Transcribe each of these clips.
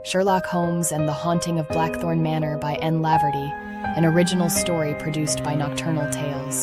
Sherlock Holmes and the Haunting of Blackthorn Manor by N. Laverty, an original story produced by Nocturnal Tales.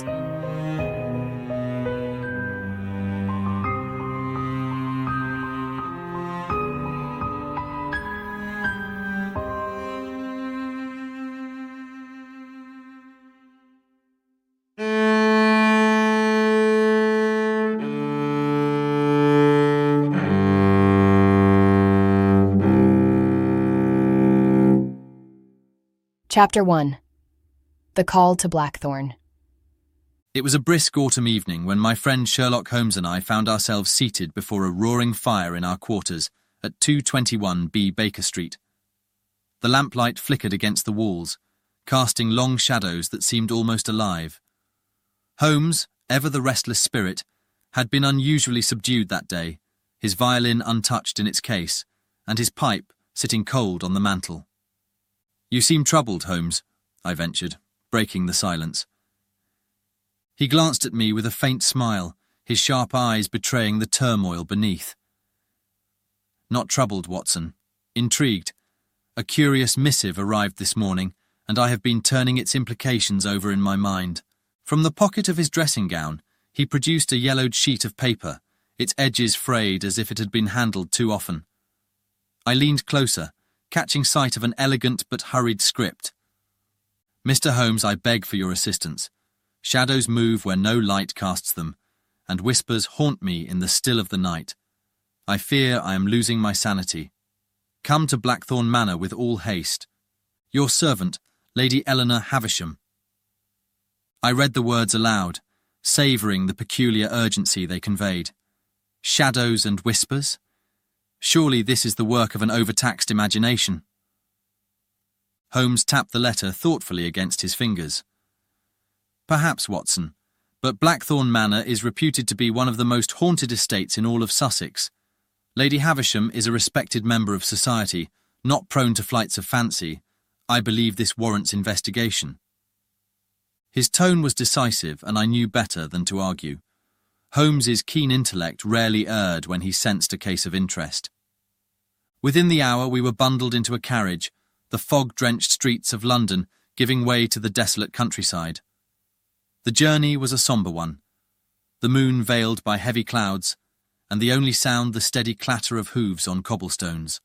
Chapter 1. The Call to Blackthorn. It was a brisk autumn evening when my friend Sherlock Holmes and I found ourselves seated before a roaring fire in our quarters at 221 B. Baker Street. The lamplight flickered against the walls, casting long shadows that seemed almost alive. Holmes, ever the restless spirit, had been unusually subdued that day, his violin untouched in its case, and his pipe sitting cold on the mantel. "You seem troubled, Holmes," I ventured, breaking the silence. He glanced at me with a faint smile, his sharp eyes betraying the turmoil beneath. "Not troubled, Watson. Intrigued. A curious missive arrived this morning, and I have been turning its implications over in my mind." From the pocket of his dressing gown, he produced a yellowed sheet of paper, its edges frayed as if it had been handled too often. I leaned closer, catching sight of an elegant but hurried script. "Mr. Holmes, I beg for your assistance. Shadows move where no light casts them, and whispers haunt me in the still of the night. I fear I am losing my sanity. Come to Blackthorn Manor with all haste. Your servant, Lady Eleanor Havisham." I read the words aloud, savouring the peculiar urgency they conveyed. Shadows and whispers? Surely this is the work of an overtaxed imagination. Holmes tapped the letter thoughtfully against his fingers. "Perhaps, Watson, but Blackthorn Manor is reputed to be one of the most haunted estates in all of Sussex. Lady Havisham is a respected member of society, not prone to flights of fancy. I believe this warrants investigation." His tone was decisive, and I knew better than to argue. Holmes's keen intellect rarely erred when he sensed a case of interest. Within the hour we were bundled into a carriage, the fog-drenched streets of London giving way to the desolate countryside. The journey was a sombre one, the moon veiled by heavy clouds, and the only sound the steady clatter of hooves on cobblestones.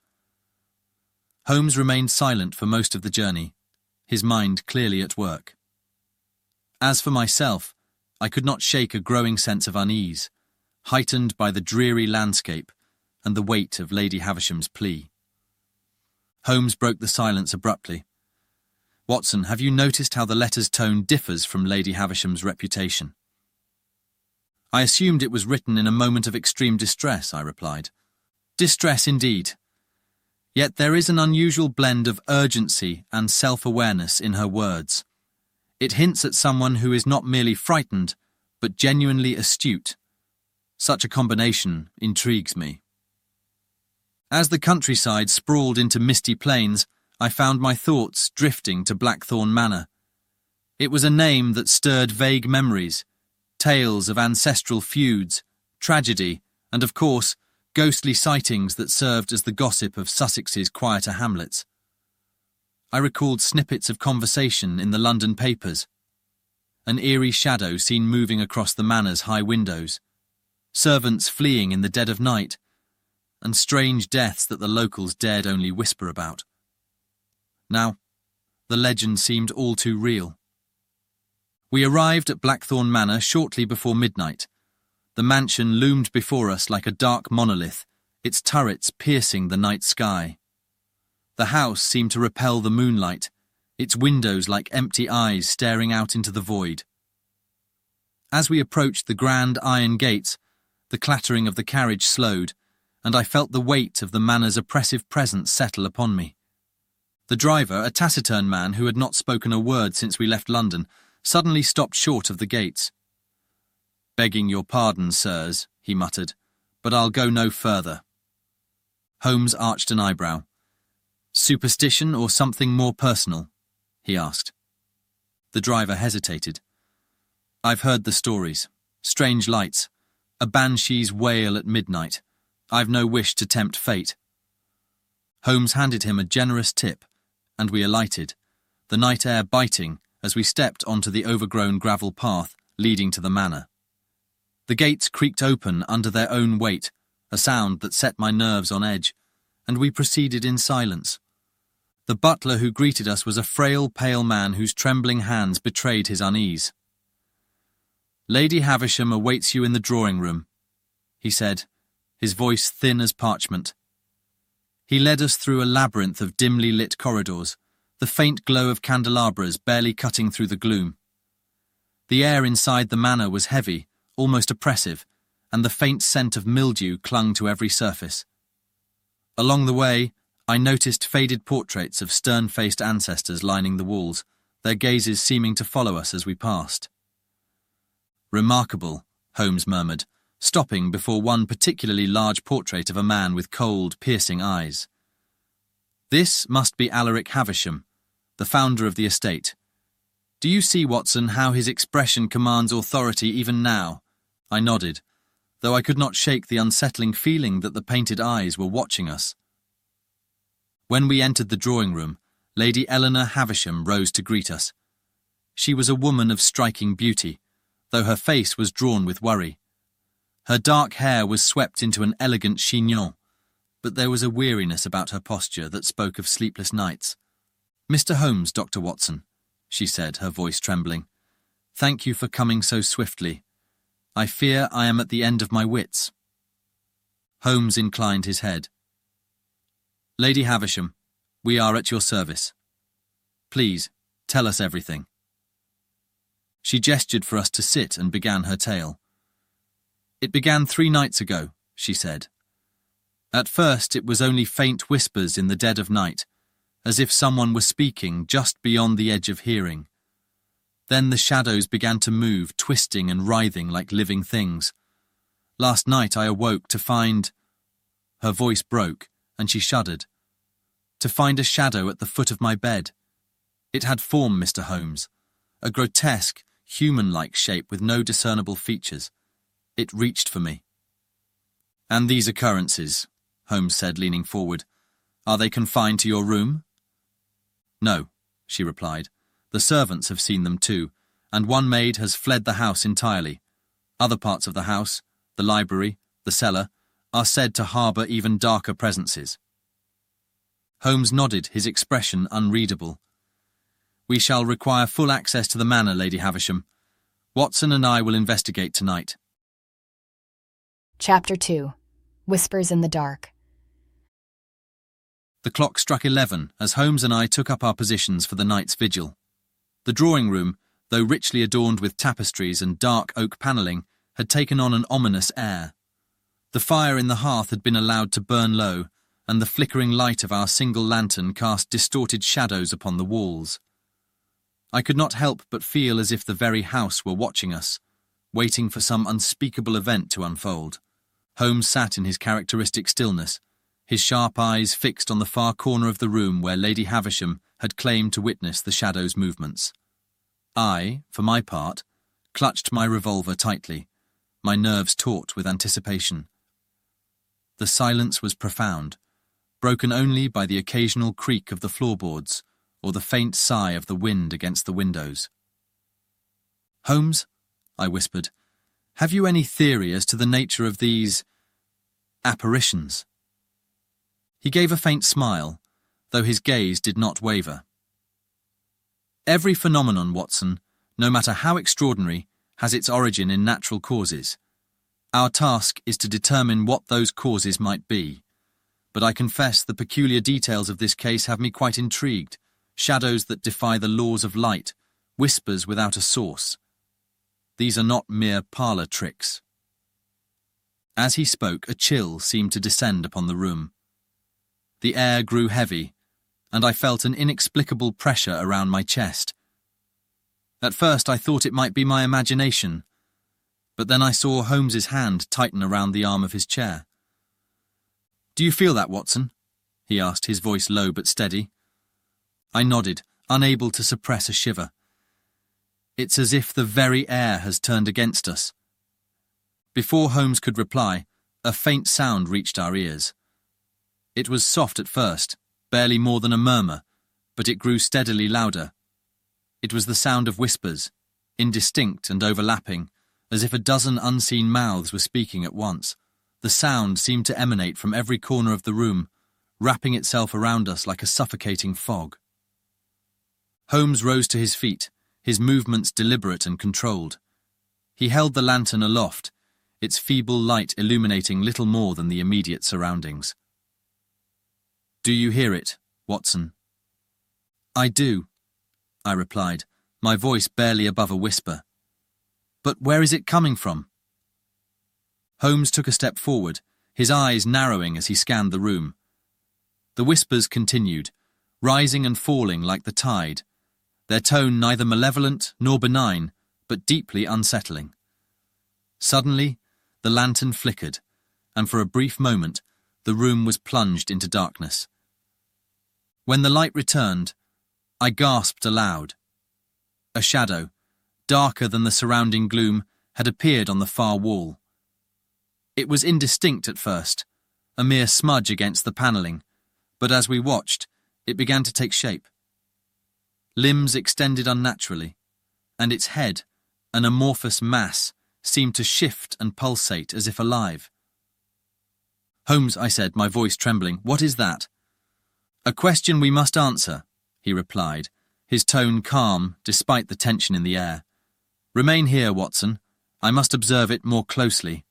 Holmes remained silent for most of the journey, his mind clearly at work. As for myself, I could not shake a growing sense of unease, heightened by the dreary landscape and the weight of Lady Havisham's plea. Holmes broke the silence abruptly. "Watson, have you noticed how the letter's tone differs from Lady Havisham's reputation?" "I assumed it was written in a moment of extreme distress," I replied. "Distress indeed. Yet there is an unusual blend of urgency and self-awareness in her words. It hints at someone who is not merely frightened, but genuinely astute. Such a combination intrigues me." As the countryside sprawled into misty plains, I found my thoughts drifting to Blackthorn Manor. It was a name that stirred vague memories, tales of ancestral feuds, tragedy, and of course, ghostly sightings that served as the gossip of Sussex's quieter hamlets. I recalled snippets of conversation in the London papers. An eerie shadow seen moving across the manor's high windows, servants fleeing in the dead of night, and strange deaths that the locals dared only whisper about. Now, the legend seemed all too real. We arrived at Blackthorn Manor shortly before midnight. The mansion loomed before us like a dark monolith, its turrets piercing the night sky. The house seemed to repel the moonlight, its windows like empty eyes staring out into the void. As we approached the grand iron gates, the clattering of the carriage slowed, and I felt the weight of the manor's oppressive presence settle upon me. The driver, a taciturn man who had not spoken a word since we left London, suddenly stopped short of the gates. "Begging your pardon, sirs," he muttered, "but I'll go no further." Holmes arched an eyebrow. "Superstition or something more personal?" he asked. The driver hesitated. "I've heard the stories. Strange lights. A banshee's wail at midnight. I've no wish to tempt fate." Holmes handed him a generous tip, and we alighted, the night air biting as we stepped onto the overgrown gravel path leading to the manor. The gates creaked open under their own weight, a sound that set my nerves on edge, and we proceeded in silence. The butler who greeted us was a frail, pale man whose trembling hands betrayed his unease. "Lady Havisham awaits you in the drawing-room," he said, his voice thin as parchment. He led us through a labyrinth of dimly lit corridors, the faint glow of candelabras barely cutting through the gloom. The air inside the manor was heavy, almost oppressive, and the faint scent of mildew clung to every surface. Along the way, I noticed faded portraits of stern-faced ancestors lining the walls, their gazes seeming to follow us as we passed. "Remarkable," Holmes murmured, stopping before one particularly large portrait of a man with cold, piercing eyes. "This must be Alaric Havisham, the founder of the estate. Do you see, Watson, how his expression commands authority even now?" I nodded, though I could not shake the unsettling feeling that the painted eyes were watching us. When we entered the drawing-room, Lady Eleanor Havisham rose to greet us. She was a woman of striking beauty, though her face was drawn with worry. Her dark hair was swept into an elegant chignon, but there was a weariness about her posture that spoke of sleepless nights. "Mr. Holmes, Dr. Watson," she said, her voice trembling. "Thank you for coming so swiftly. I fear I am at the end of my wits." Holmes inclined his head. "Lady Havisham, we are at your service. Please, tell us everything." She gestured for us to sit and began her tale. "It began 3 nights ago," she said. "At first it was only faint whispers in the dead of night, as if someone were speaking just beyond the edge of hearing. Then the shadows began to move, twisting and writhing like living things. Last night I awoke to find—" Her voice broke, and she shuddered. "To find a shadow at the foot of my bed. It had form, Mr. Holmes, a grotesque, human-like shape with no discernible features. It reached for me." "And these occurrences," Holmes said, leaning forward, "are they confined to your room?" "No," she replied. "The servants have seen them too, and one maid has fled the house entirely. Other parts of the house, the library, the cellar, are said to harbour even darker presences." Holmes nodded, his expression unreadable. "We shall require full access to the manor, Lady Havisham. Watson and I will investigate tonight." Chapter 2. Whispers in the Dark. The clock struck 11 as Holmes and I took up our positions for the night's vigil. The drawing-room, though richly adorned with tapestries and dark oak panelling, had taken on an ominous air. The fire in the hearth had been allowed to burn low, and the flickering light of our single lantern cast distorted shadows upon the walls. I could not help but feel as if the very house were watching us, waiting for some unspeakable event to unfold. Holmes sat in his characteristic stillness, his sharp eyes fixed on the far corner of the room where Lady Havisham had claimed to witness the shadow's movements. I, for my part, clutched my revolver tightly, my nerves taut with anticipation. The silence was profound, broken only by the occasional creak of the floorboards or the faint sigh of the wind against the windows. "Holmes," I whispered, "have you any theory as to the nature of these apparitions?" He gave a faint smile, though his gaze did not waver. "Every phenomenon, Watson, no matter how extraordinary, has its origin in natural causes. Our task is to determine what those causes might be. But I confess the peculiar details of this case have me quite intrigued. Shadows that defy the laws of light, whispers without a source. These are not mere parlour tricks." As he spoke, a chill seemed to descend upon the room. The air grew heavy, and I felt an inexplicable pressure around my chest. At first I thought it might be my imagination, but then I saw Holmes's hand tighten around the arm of his chair. "Do you feel that, Watson?" he asked, his voice low but steady. I nodded, unable to suppress a shiver. "It's as if the very air has turned against us." Before Holmes could reply, a faint sound reached our ears. It was soft at first, barely more than a murmur, but it grew steadily louder. It was the sound of whispers, indistinct and overlapping, as if a dozen unseen mouths were speaking at once. The sound seemed to emanate from every corner of the room, wrapping itself around us like a suffocating fog. Holmes rose to his feet, his movements deliberate and controlled. He held the lantern aloft, its feeble light illuminating little more than the immediate surroundings. "Do you hear it, Watson?" "I do," I replied, my voice barely above a whisper. "But where is it coming from?" Holmes took a step forward, his eyes narrowing as he scanned the room. The whispers continued, rising and falling like the tide, their tone neither malevolent nor benign, but deeply unsettling. Suddenly, the lantern flickered, and for a brief moment, the room was plunged into darkness. When the light returned, I gasped aloud. A shadow, darker than the surrounding gloom, had appeared on the far wall. It was indistinct at first, a mere smudge against the panelling, but as we watched, it began to take shape. Limbs extended unnaturally, and its head, an amorphous mass, seemed to shift and pulsate as if alive. "Holmes," I said, my voice trembling, "what is that?" "A question we must answer," he replied, his tone calm despite the tension in the air. "Remain here, Watson. I must observe it more closely."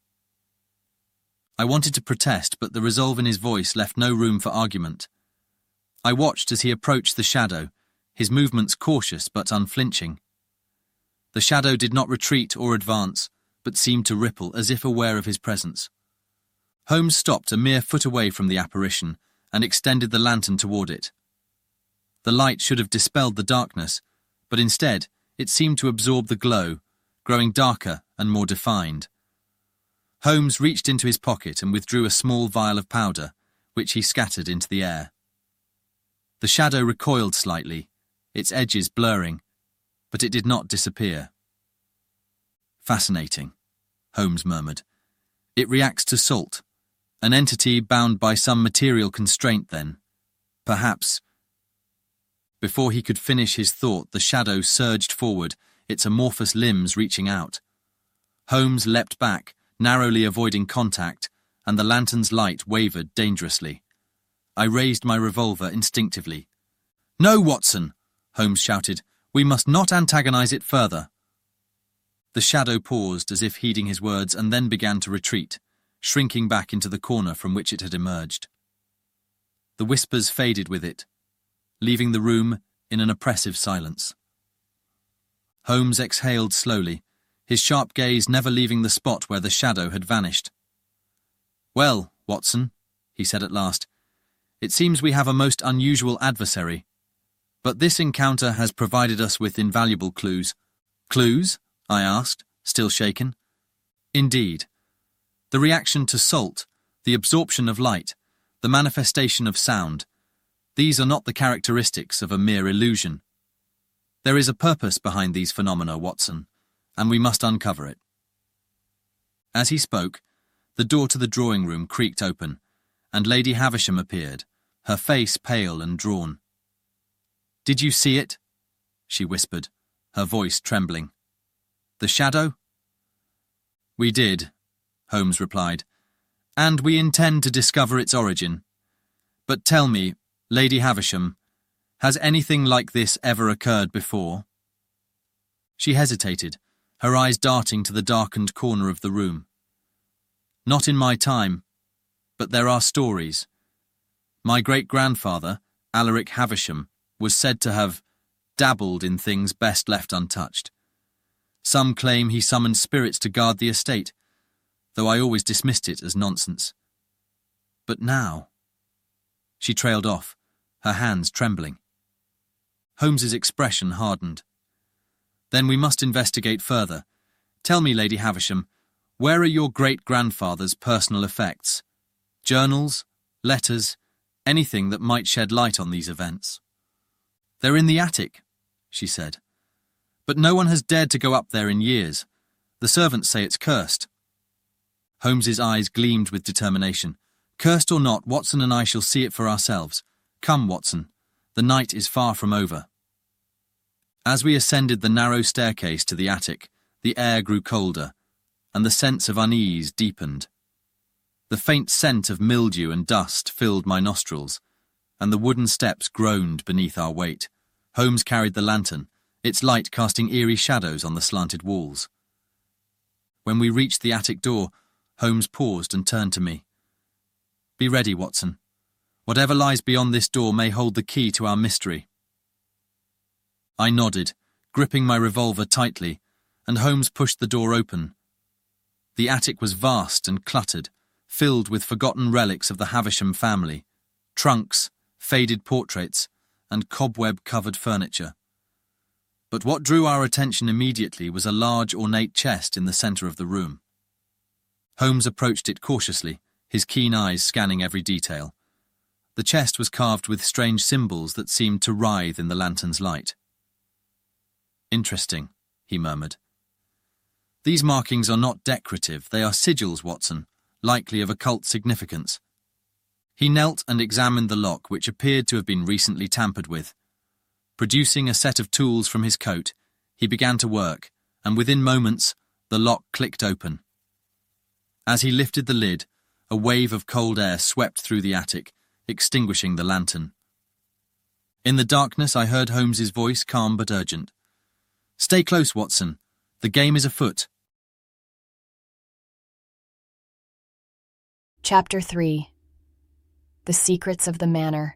I wanted to protest, but the resolve in his voice left no room for argument. I watched as he approached the shadow, his movements cautious but unflinching. The shadow did not retreat or advance, but seemed to ripple as if aware of his presence. Holmes stopped a mere foot away from the apparition and extended the lantern toward it. The light should have dispelled the darkness, but instead it seemed to absorb the glow, growing darker and more defined. Holmes reached into his pocket and withdrew a small vial of powder, which he scattered into the air. The shadow recoiled slightly, its edges blurring, but it did not disappear. "Fascinating," Holmes murmured. "It reacts to salt. An entity bound by some material constraint, then. Perhaps—" Before he could finish his thought, the shadow surged forward, its amorphous limbs reaching out. Holmes leapt back, narrowly avoiding contact, and the lantern's light wavered dangerously. I raised my revolver instinctively. "No, Watson!" Holmes shouted. "We must not antagonize it further." The shadow paused as if heeding his words and then began to retreat, shrinking back into the corner from which it had emerged. The whispers faded with it, leaving the room in an oppressive silence. Holmes exhaled slowly, his sharp gaze never leaving the spot where the shadow had vanished. "Well, Watson," he said at last, "it seems we have a most unusual adversary. But this encounter has provided us with invaluable clues." "Clues?" I asked, still shaken. "Indeed. The reaction to salt, the absorption of light, the manifestation of sound, these are not the characteristics of a mere illusion. There is a purpose behind these phenomena, Watson, and we must uncover it." As he spoke, the door to the drawing room creaked open, and Lady Havisham appeared, her face pale and drawn. "Did you see it?" she whispered, her voice trembling. "The shadow?" "We did," Holmes replied, "and we intend to discover its origin. But tell me, Lady Havisham, has anything like this ever occurred before?" She hesitated, her eyes darting to the darkened corner of the room. "Not in my time, but there are stories. My great-grandfather, Alaric Havisham, was said to have dabbled in things best left untouched. Some claim he summoned spirits to guard the estate, though I always dismissed it as nonsense. But now—" She trailed off, her hands trembling. Holmes's expression hardened. "Then we must investigate further. Tell me, Lady Havisham, where are your great-grandfather's personal effects? Journals, letters, anything that might shed light on these events?" "They're in the attic," she said. "But no one has dared to go up there in years. The servants say it's cursed." Holmes's eyes gleamed with determination. Cursed or not, Watson and I shall see it for ourselves. Come, Watson, the night is far from over. As we ascended the narrow staircase to the attic, the air grew colder, and the sense of unease deepened. The faint scent of mildew and dust filled my nostrils, and the wooden steps groaned beneath our weight. Holmes carried the lantern, its light casting eerie shadows on the slanted walls. When we reached the attic door, Holmes paused and turned to me. Be ready, Watson. Whatever lies beyond this door may hold the key to our mystery. I nodded, gripping my revolver tightly, and Holmes pushed the door open. The attic was vast and cluttered, filled with forgotten relics of the Havisham family, trunks, faded portraits, and cobweb-covered furniture. But what drew our attention immediately was a large ornate chest in the centre of the room. Holmes approached it cautiously, his keen eyes scanning every detail. The chest was carved with strange symbols that seemed to writhe in the lantern's light. Interesting, he murmured. These markings are not decorative, they are sigils, Watson, likely of occult significance. He knelt and examined the lock, which appeared to have been recently tampered with. Producing a set of tools from his coat, he began to work, and within moments, the lock clicked open. As he lifted the lid, a wave of cold air swept through the attic, extinguishing the lantern. In the darkness, I heard Holmes's voice, calm but urgent. Stay close, Watson. The game is afoot. Chapter 3. The Secrets of the Manor.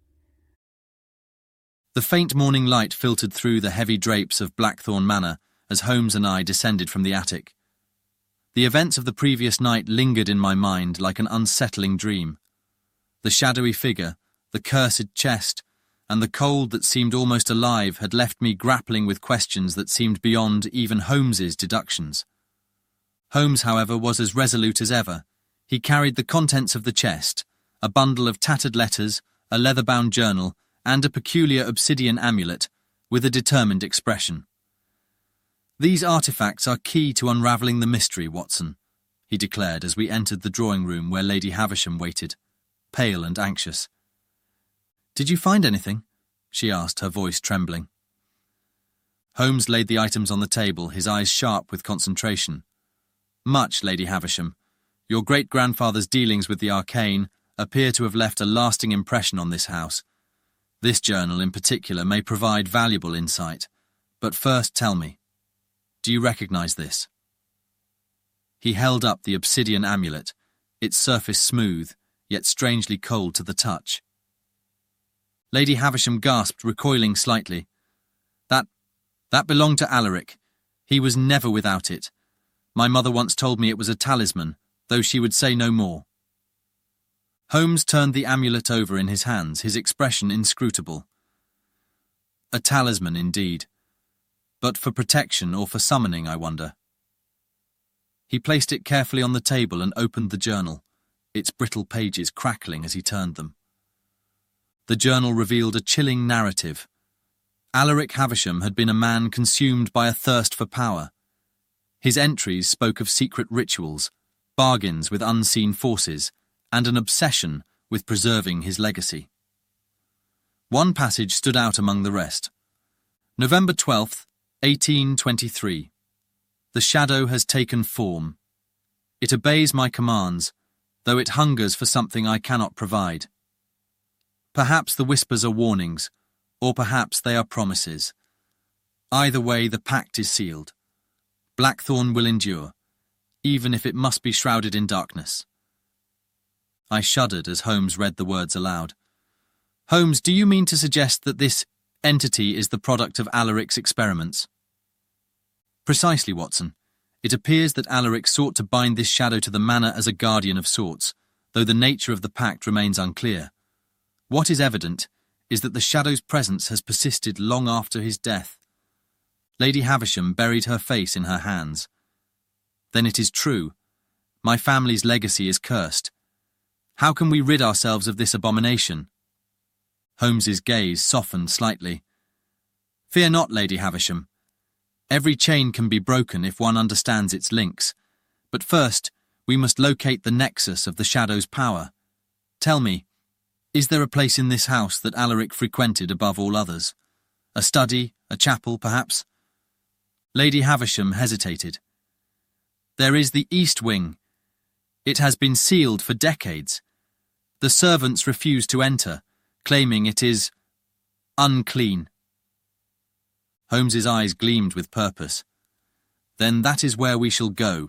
The faint morning light filtered through the heavy drapes of Blackthorn Manor as Holmes and I descended from the attic. The events of the previous night lingered in my mind like an unsettling dream. The shadowy figure, the cursed chest, and the cold that seemed almost alive had left me grappling with questions that seemed beyond even Holmes's deductions. Holmes, however, was as resolute as ever. He carried the contents of the chest, a bundle of tattered letters, a leather-bound journal, and a peculiar obsidian amulet, with a determined expression. These artifacts are key to unravelling the mystery, Watson, he declared as we entered the drawing-room where Lady Havisham waited, pale and anxious. Did you find anything? She asked, her voice trembling. Holmes laid the items on the table, his eyes sharp with concentration. Much, Lady Havisham. Your great-grandfather's dealings with the arcane appear to have left a lasting impression on this house. This journal, in particular, may provide valuable insight. But first, tell me, do you recognise this? He held up the obsidian amulet, its surface smooth, yet strangely cold to the touch. Lady Havisham gasped, recoiling slightly. That belonged to Alaric. He was never without it. My mother once told me it was a talisman, though she would say no more. Holmes turned the amulet over in his hands, his expression inscrutable. A talisman, indeed. But for protection or for summoning, I wonder. He placed it carefully on the table and opened the journal, its brittle pages crackling as he turned them. The journal revealed a chilling narrative. Alaric Havisham had been a man consumed by a thirst for power. His entries spoke of secret rituals, bargains with unseen forces, and an obsession with preserving his legacy. One passage stood out among the rest. November 12th, 1823. The shadow has taken form. It obeys my commands, though it hungers for something I cannot provide. Perhaps the whispers are warnings, or perhaps they are promises. Either way, the pact is sealed. Blackthorn will endure, even if it must be shrouded in darkness. I shuddered as Holmes read the words aloud. Holmes, do you mean to suggest that this entity is the product of Alaric's experiments? Precisely, Watson. It appears that Alaric sought to bind this shadow to the manor as a guardian of sorts, though the nature of the pact remains unclear. What is evident is that the shadow's presence has persisted long after his death. Lady Havisham buried her face in her hands. Then it is true. My family's legacy is cursed. How can we rid ourselves of this abomination? Holmes's gaze softened slightly. Fear not, Lady Havisham. Every chain can be broken if one understands its links. But first, we must locate the nexus of the shadow's power. Tell me, is there a place in this house that Alaric frequented above all others? A study, a chapel, perhaps? Lady Havisham hesitated. There is the east wing. It has been sealed for decades. The servants refuse to enter, claiming it is unclean. Holmes's eyes gleamed with purpose. Then that is where we shall go.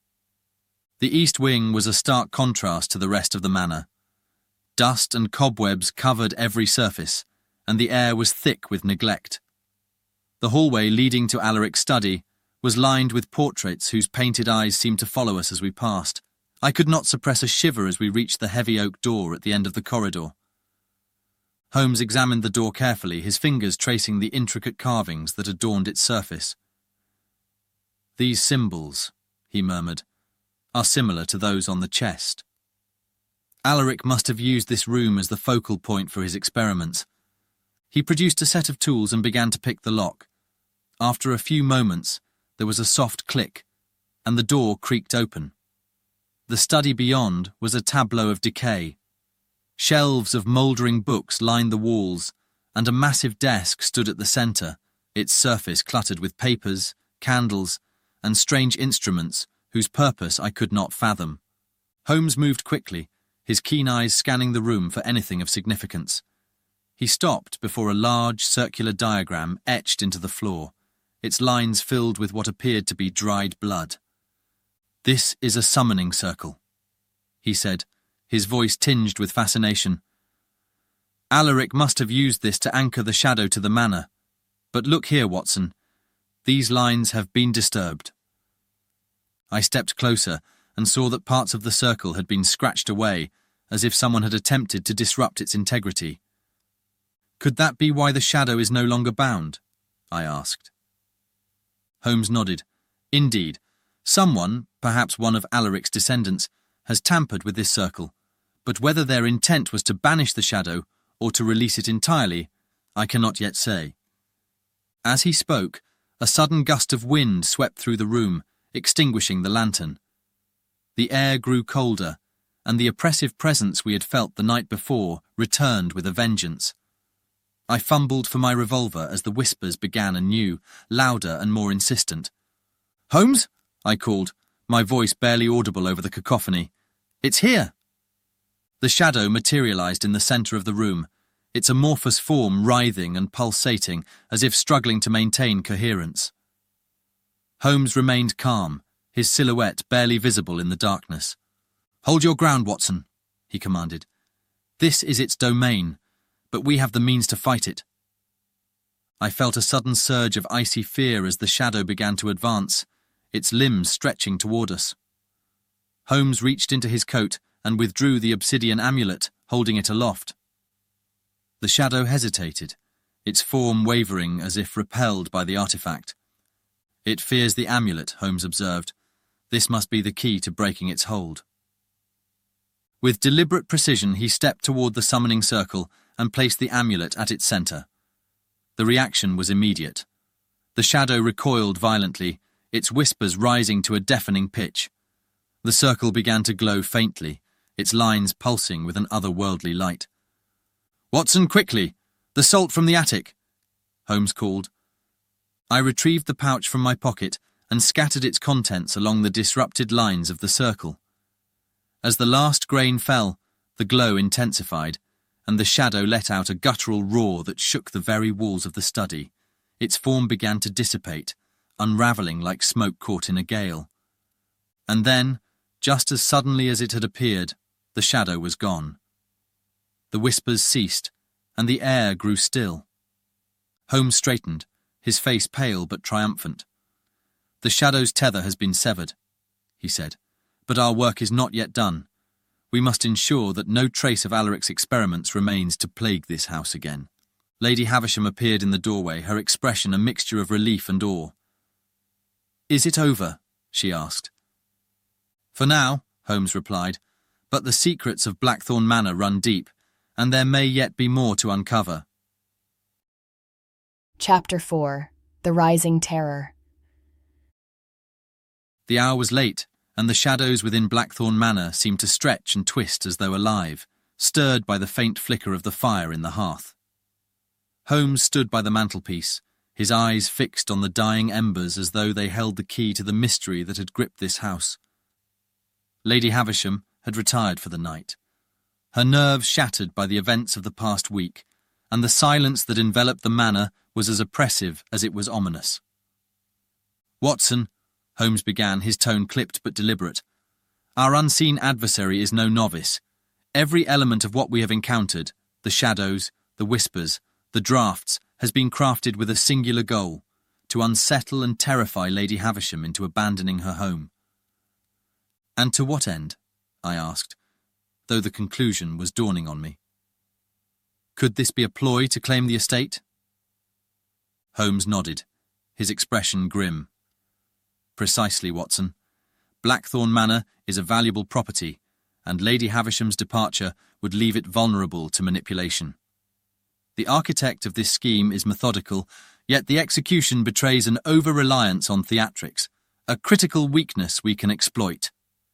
The east wing was a stark contrast to the rest of the manor. Dust and cobwebs covered every surface, and the air was thick with neglect. The hallway leading to Alaric's study was lined with portraits whose painted eyes seemed to follow us as we passed. I could not suppress a shiver as we reached the heavy oak door at the end of the corridor. Holmes examined the door carefully, his fingers tracing the intricate carvings that adorned its surface. These symbols, he murmured, are similar to those on the chest. Alaric must have used this room as the focal point for his experiments. He produced a set of tools and began to pick the lock. After a few moments, there was a soft click, and the door creaked open. The study beyond was a tableau of decay. Shelves of mouldering books lined the walls, and a massive desk stood at the centre, its surface cluttered with papers, candles, and strange instruments whose purpose I could not fathom. Holmes moved quickly, his keen eyes scanning the room for anything of significance. He stopped before a large circular diagram etched into the floor, its lines filled with what appeared to be dried blood. "This is a summoning circle," he said, his voice tinged with fascination. "Alaric must have used this to anchor the shadow to the manor. But look here, Watson. These lines have been disturbed." I stepped closer and saw that parts of the circle had been scratched away, as if someone had attempted to disrupt its integrity. "Could that be why the shadow is no longer bound?" I asked. Holmes nodded. "Indeed. Someone, perhaps one of Alaric's descendants, has tampered with this circle, but whether their intent was to banish the shadow or to release it entirely, I cannot yet say." As he spoke, a sudden gust of wind swept through the room, extinguishing the lantern. The air grew colder, and the oppressive presence we had felt the night before returned with a vengeance. I fumbled for my revolver as the whispers began anew, louder and more insistent. "Holmes?" I called, my voice barely audible over the cacophony. "It's here!" The shadow materialized in the center of the room, its amorphous form writhing and pulsating as if struggling to maintain coherence. Holmes remained calm, his silhouette barely visible in the darkness. "Hold your ground, Watson," he commanded. "This is its domain, but we have the means to fight it." I felt a sudden surge of icy fear as the shadow began to advance, its limbs stretching toward us. Holmes reached into his coat and withdrew the obsidian amulet, holding it aloft. The shadow hesitated, its form wavering as if repelled by the artifact. "It fears the amulet," Holmes observed. "This must be the key to breaking its hold." With deliberate precision, he stepped toward the summoning circle and placed the amulet at its center. The reaction was immediate. The shadow recoiled violently, its whispers rising to a deafening pitch. The circle began to glow faintly, its lines pulsing with an otherworldly light. "Watson, quickly! The salt from the attic!" Holmes called. I retrieved the pouch from my pocket and scattered its contents along the disrupted lines of the circle. As the last grain fell, the glow intensified, and the shadow let out a guttural roar that shook the very walls of the study. Its form began to dissipate, unravelling like smoke caught in a gale. And then, just as suddenly as it had appeared, the shadow was gone. The whispers ceased, and the air grew still. Holmes straightened, his face pale but triumphant. "The shadow's tether has been severed," he said, "but our work is not yet done. We must ensure that no trace of Alaric's experiments remains to plague this house again." Lady Havisham appeared in the doorway, her expression a mixture of relief and awe. "Is it over?" she asked. "For now," Holmes replied, "but the secrets of Blackthorn Manor run deep, and there may yet be more to uncover." Chapter 4. The Rising Terror. The hour was late, and the shadows within Blackthorn Manor seemed to stretch and twist as though alive, stirred by the faint flicker of the fire in the hearth. Holmes stood by the mantelpiece, his eyes fixed on the dying embers as though they held the key to the mystery that had gripped this house. Lady Havisham had retired for the night, her nerves shattered by the events of the past week, and the silence that enveloped the manor was as oppressive as it was ominous. "Watson," Holmes began, his tone clipped but deliberate, "our unseen adversary is no novice. Every element of what we have encountered, the shadows, the whispers, the drafts, has been crafted with a singular goal, to unsettle and terrify Lady Havisham into abandoning her home." "And to what end?" I asked, though the conclusion was dawning on me. "Could this be a ploy to claim the estate?" Holmes nodded, his expression grim. "Precisely, Watson. Blackthorn Manor is a valuable property, and Lady Havisham's departure would leave it vulnerable to manipulation. The architect of this scheme is methodical, yet the execution betrays an over-reliance on theatrics, a critical weakness we can exploit."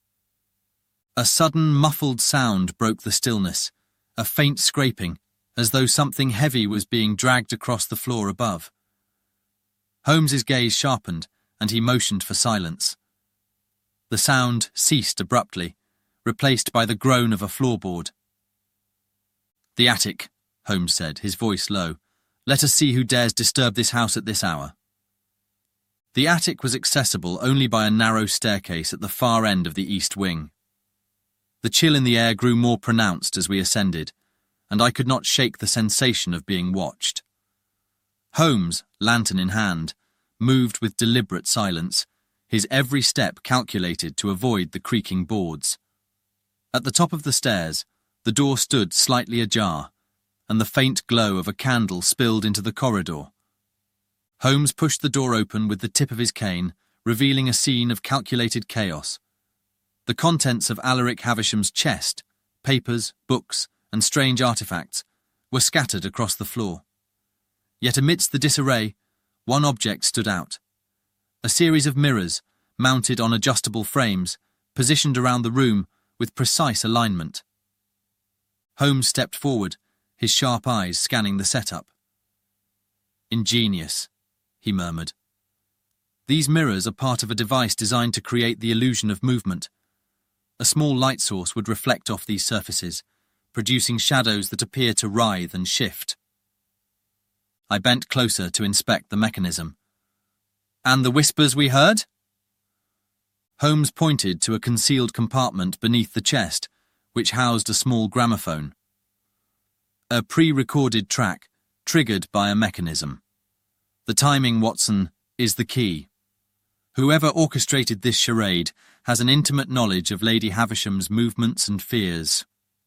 A sudden muffled sound broke the stillness, a faint scraping, as though something heavy was being dragged across the floor above. Holmes's gaze sharpened, and he motioned for silence. The sound ceased abruptly, replaced by the groan of a floorboard. "The attic," Holmes said, his voice low. "Let us see who dares disturb this house at this hour." The attic was accessible only by a narrow staircase at the far end of the east wing. The chill in the air grew more pronounced as we ascended, and I could not shake the sensation of being watched. Holmes, lantern in hand, moved with deliberate silence, his every step calculated to avoid the creaking boards. At the top of the stairs, the door stood slightly ajar, and the faint glow of a candle spilled into the corridor. Holmes pushed the door open with the tip of his cane, revealing a scene of calculated chaos. The contents of Alaric Havisham's chest, papers, books, and strange artifacts, were scattered across the floor. Yet amidst the disarray, one object stood out. A series of mirrors, mounted on adjustable frames, positioned around the room with precise alignment. Holmes stepped forward, his sharp eyes scanning the setup. "Ingenious," he murmured. "These mirrors are part of a device designed to create the illusion of movement. A small light source would reflect off these surfaces, producing shadows that appear to writhe and shift." I bent closer to inspect the mechanism. "And the whispers we heard?" Holmes pointed to a concealed compartment beneath the chest, which housed a small gramophone. "A pre-recorded track, triggered by a mechanism. The timing, Watson, is the key. Whoever orchestrated this charade has an intimate knowledge of Lady Havisham's movements and fears."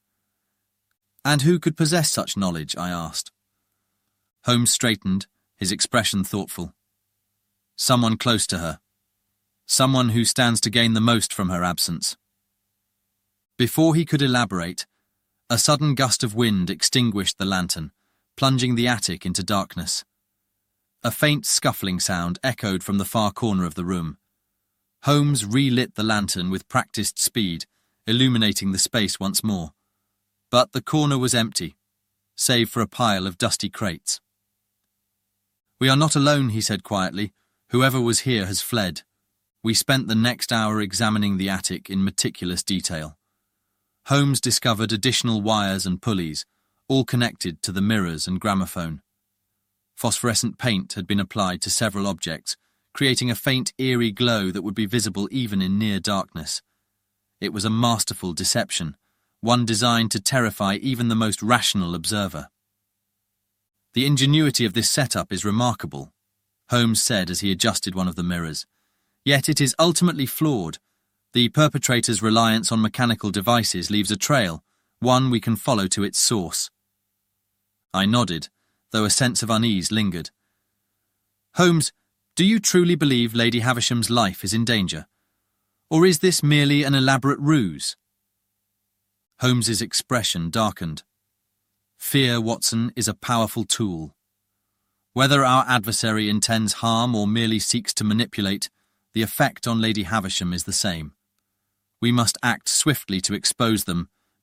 "And who could possess such knowledge?" I asked. Holmes straightened, his expression thoughtful. "Someone close to her. Someone who stands to gain the most from her absence." Before he could elaborate, a sudden gust of wind extinguished the lantern, plunging the attic into darkness. A faint scuffling sound echoed from the far corner of the room. Holmes relit the lantern with practiced speed, illuminating the space once more. But the corner was empty, save for a pile of dusty crates. "We are not alone," he said quietly. "Whoever was here has fled." We spent the next hour examining the attic in meticulous detail. Holmes discovered additional wires and pulleys, all connected to the mirrors and gramophone. Phosphorescent paint had been applied to several objects, creating a faint, eerie glow that would be visible even in near darkness. It was a masterful deception, one designed to terrify even the most rational observer. "The ingenuity of this setup is remarkable," Holmes said as he adjusted one of the mirrors. "Yet it is ultimately flawed. The perpetrator's reliance on mechanical devices leaves a trail, one we can follow to its source." I nodded, though a sense of unease lingered. "Holmes, do you truly believe Lady Havisham's life is in danger? Or is this merely an elaborate ruse?" Holmes's expression darkened. "Fear, Watson, is a powerful tool. Whether our adversary intends harm or merely seeks to manipulate, the effect on Lady Havisham is the same. We must act swiftly to expose them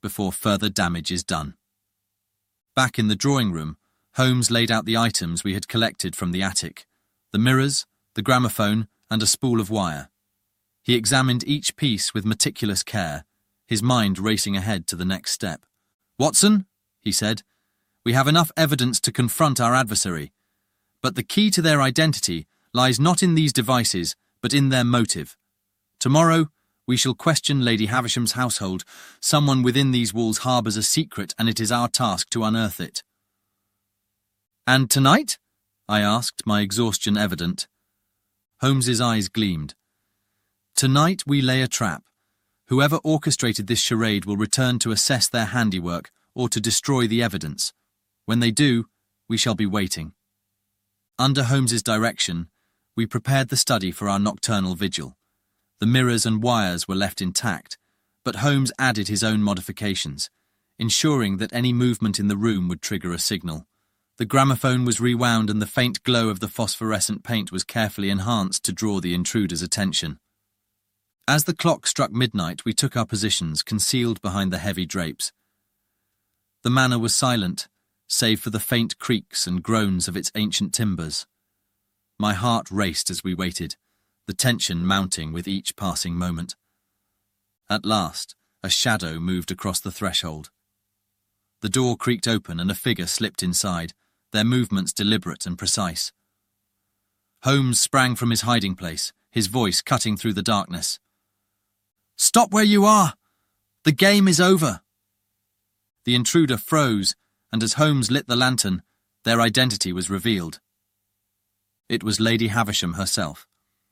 before further damage is done. Back in the drawing room, Holmes laid out the items we had collected from the attic: the mirrors, the gramophone, and a spool of wire. He examined each piece with meticulous care, his mind racing ahead to the next step. "Watson," he said, "we have enough evidence to confront our adversary, but the key to their identity lies not in these devices, but in their motive. Tomorrow, we shall question Lady Havisham's household. Someone within these walls harbours a secret, and it is our task to unearth it." "And tonight?" I asked, my exhaustion evident. Holmes's eyes gleamed. "Tonight we lay a trap. Whoever orchestrated this charade will return to assess their handiwork or to destroy the evidence. When they do, we shall be waiting." Under Holmes's direction, we prepared the study for our nocturnal vigil. The mirrors and wires were left intact, but Holmes added his own modifications, ensuring that any movement in the room would trigger a signal. The gramophone was rewound and the faint glow of the phosphorescent paint was carefully enhanced to draw the intruder's attention. As the clock struck midnight, we took our positions, concealed behind the heavy drapes. The manor was silent, save for the faint creaks and groans of its ancient timbers. My heart raced as we waited, the tension mounting with each passing moment. At last, a shadow moved across the threshold. The door creaked open and a figure slipped inside, their movements deliberate and precise. Holmes sprang from his hiding place, his voice cutting through the darkness. "Stop where you are! The game is over!" The intruder froze, and as Holmes lit the lantern, their identity was revealed. It was Lady Havisham herself.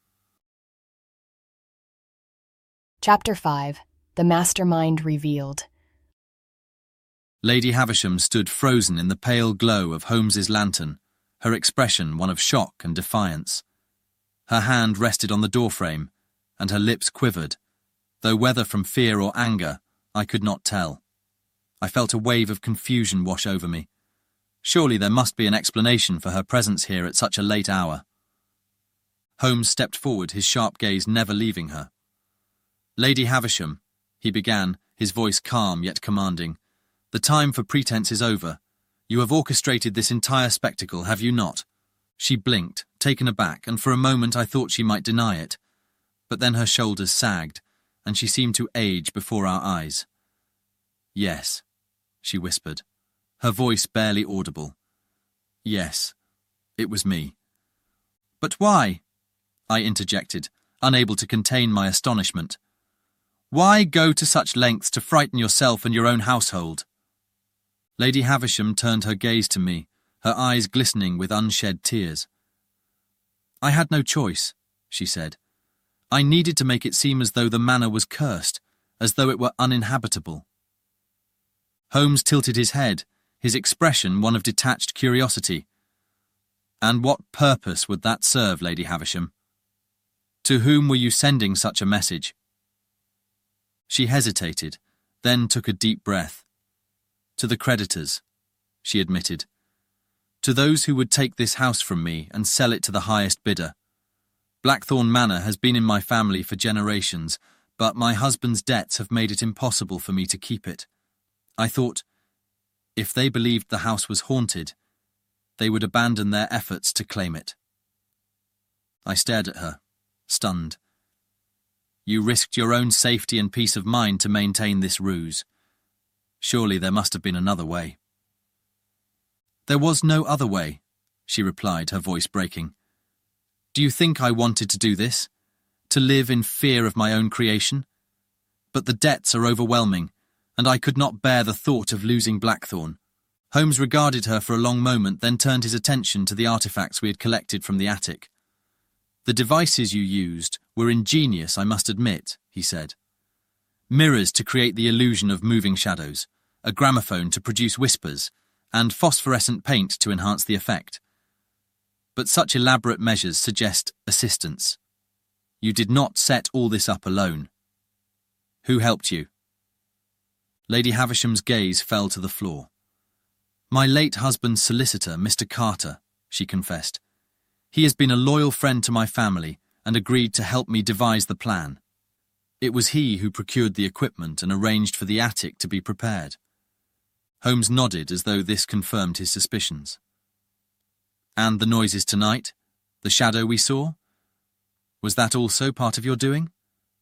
Chapter 5. The Mastermind Revealed. Lady Havisham stood frozen in the pale glow of Holmes's lantern, her expression one of shock and defiance. Her hand rested on the doorframe, and her lips quivered, though whether from fear or anger, I could not tell. I felt a wave of confusion wash over me. Surely there must be an explanation for her presence here at such a late hour. Holmes stepped forward, his sharp gaze never leaving her. "Lady Havisham," he began, his voice calm yet commanding, "the time for pretense is over. You have orchestrated this entire spectacle, have you not?" She blinked, taken aback, and for a moment I thought she might deny it. But then her shoulders sagged, and she seemed to age before our eyes. "Yes," she whispered, her voice barely audible. "Yes, it was me." "But why?" I interjected, unable to contain my astonishment. "Why go to such lengths to frighten yourself and your own household?" Lady Havisham turned her gaze to me, her eyes glistening with unshed tears. "I had no choice," she said. "I needed to make it seem as though the manor was cursed, as though it were uninhabitable." Holmes tilted his head, his expression one of detached curiosity. "And what purpose would that serve, Lady Havisham? To whom were you sending such a message?" She hesitated, then took a deep breath. "To the creditors," she admitted. "To those who would take this house from me and sell it to the highest bidder. Blackthorn Manor has been in my family for generations, but my husband's debts have made it impossible for me to keep it. I thought, if they believed the house was haunted, they would abandon their efforts to claim it." I stared at her, stunned. "You risked your own safety and peace of mind to maintain this ruse. Surely there must have been another way." "There was no other way," she replied, her voice breaking. "Do you think I wanted to do this? To live in fear of my own creation? But the debts are overwhelming, and I could not bear the thought of losing Blackthorn." Holmes regarded her for a long moment, then turned his attention to the artifacts we had collected from the attic. "The devices you used were ingenious, I must admit," he said. "Mirrors to create the illusion of moving shadows, a gramophone to produce whispers, and phosphorescent paint to enhance the effect. But such elaborate measures suggest assistance. You did not set all this up alone. Who helped you?" Lady Havisham's gaze fell to the floor. "My late husband's solicitor, Mr. Carter," she confessed. "He has been a loyal friend to my family and agreed to help me devise the plan." It was he who procured the equipment and arranged for the attic to be prepared. Holmes nodded as though this confirmed his suspicions. And the noises tonight? The shadow we saw? Was that also part of your doing?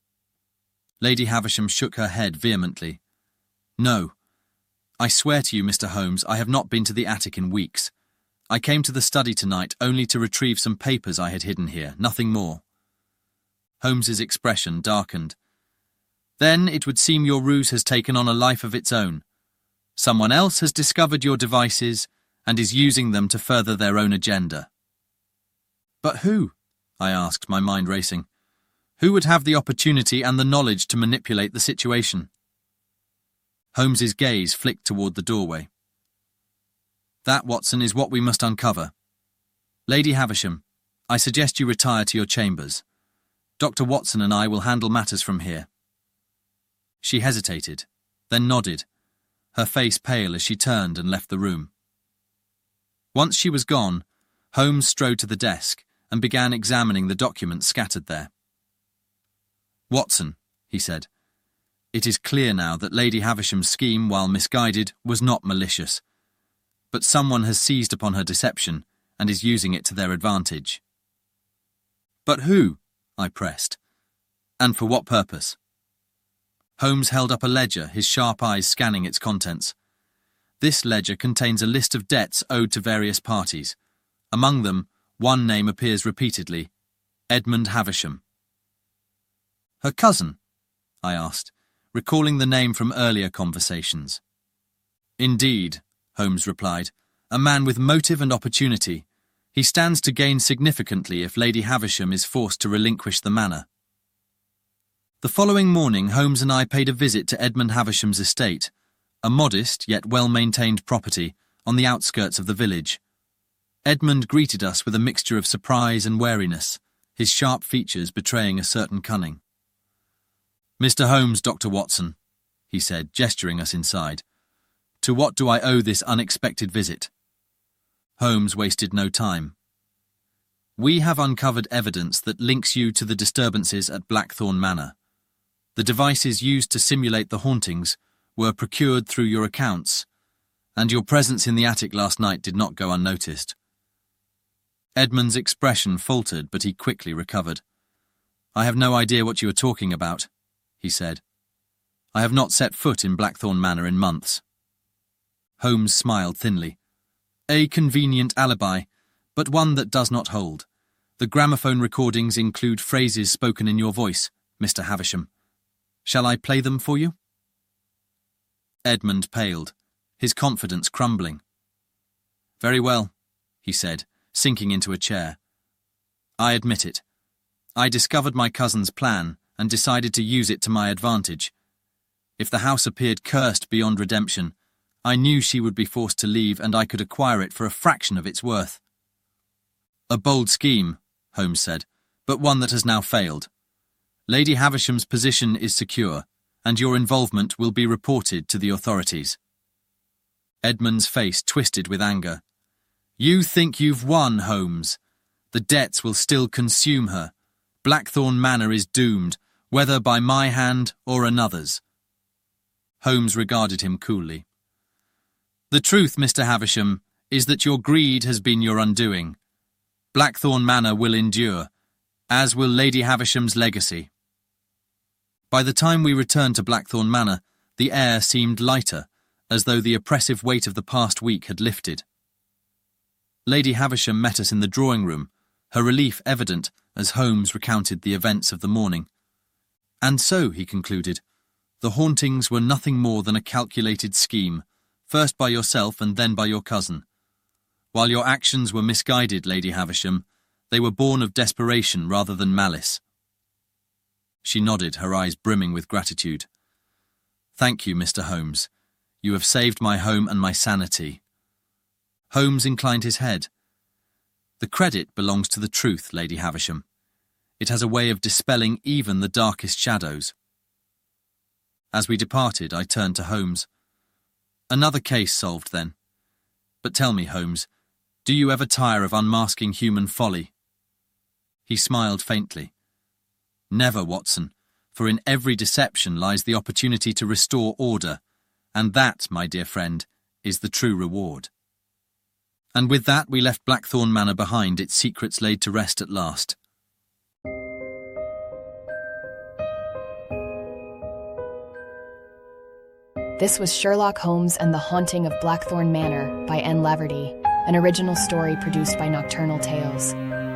Lady Havisham shook her head vehemently. No. I swear to you, Mr. Holmes, I have not been to the attic in weeks. I came to the study tonight only to retrieve some papers I had hidden here, nothing more. Holmes's expression darkened. Then it would seem your ruse has taken on a life of its own. Someone else has discovered your devices and is using them to further their own agenda. But who? I asked, my mind racing. Who would have the opportunity and the knowledge to manipulate the situation? Holmes's gaze flicked toward the doorway. That, Watson, is what we must uncover. Lady Havisham, I suggest you retire to your chambers. Dr. Watson and I will handle matters from here. She hesitated, then nodded, her face pale as she turned and left the room. Once she was gone, Holmes strode to the desk and began examining the documents scattered there. Watson, he said, it is clear now that Lady Havisham's scheme, while misguided, was not malicious, but someone has seized upon her deception and is using it to their advantage. But who? I pressed. And for what purpose? Holmes held up a ledger, his sharp eyes scanning its contents. This ledger contains a list of debts owed to various parties. Among them, one name appears repeatedly, Edmund Havisham. Her cousin? I asked, recalling the name from earlier conversations. Indeed, Holmes replied, a man with motive and opportunity. He stands to gain significantly if Lady Havisham is forced to relinquish the manor. The following morning, Holmes and I paid a visit to Edmund Havisham's estate, a modest yet well-maintained property on the outskirts of the village. Edmund greeted us with a mixture of surprise and wariness, his sharp features betraying a certain cunning. Mr. Holmes, Dr. Watson, he said, gesturing us inside. To what do I owe this unexpected visit? Holmes wasted no time. We have uncovered evidence that links you to the disturbances at Blackthorn Manor. The devices used to simulate the hauntings were procured through your accounts, and your presence in the attic last night did not go unnoticed. Edmund's expression faltered, but he quickly recovered. I have no idea what you are talking about, he said. I have not set foot in Blackthorn Manor in months. Holmes smiled thinly. A convenient alibi, but one that does not hold. The gramophone recordings include phrases spoken in your voice, Mr. Havisham. Shall I play them for you? Edmund paled, his confidence crumbling. Very well, he said, sinking into a chair. I admit it. I discovered my cousin's plan and decided to use it to my advantage. If the house appeared cursed beyond redemption, I knew she would be forced to leave and I could acquire it for a fraction of its worth. A bold scheme, Holmes said, but one that has now failed. Lady Havisham's position is secure, and your involvement will be reported to the authorities. Edmund's face twisted with anger. You think you've won, Holmes. The debts will still consume her. Blackthorn Manor is doomed, whether by my hand or another's. Holmes regarded him coolly. The truth, Mr. Havisham, is that your greed has been your undoing. Blackthorn Manor will endure, as will Lady Havisham's legacy. By the time we returned to Blackthorn Manor, the air seemed lighter, as though the oppressive weight of the past week had lifted. Lady Havisham met us in the drawing room, her relief evident as Holmes recounted the events of the morning. And so, he concluded, the hauntings were nothing more than a calculated scheme, first by yourself and then by your cousin. While your actions were misguided, Lady Havisham, they were born of desperation rather than malice. She nodded, her eyes brimming with gratitude. Thank you, Mr. Holmes. You have saved my home and my sanity. Holmes inclined his head. The credit belongs to the truth, Lady Havisham. It has a way of dispelling even the darkest shadows. As we departed, I turned to Holmes. Another case solved, then. But tell me, Holmes, do you ever tire of unmasking human folly? He smiled faintly. Never, Watson. for in every deception lies the opportunity to restore order, and that, my dear friend, is the true reward. And with that we left Blackthorn Manor behind, its secrets laid to rest at last. This was Sherlock Holmes and the Haunting of Blackthorn Manor by N. Laverty, an original story produced by Nocturnal Tales.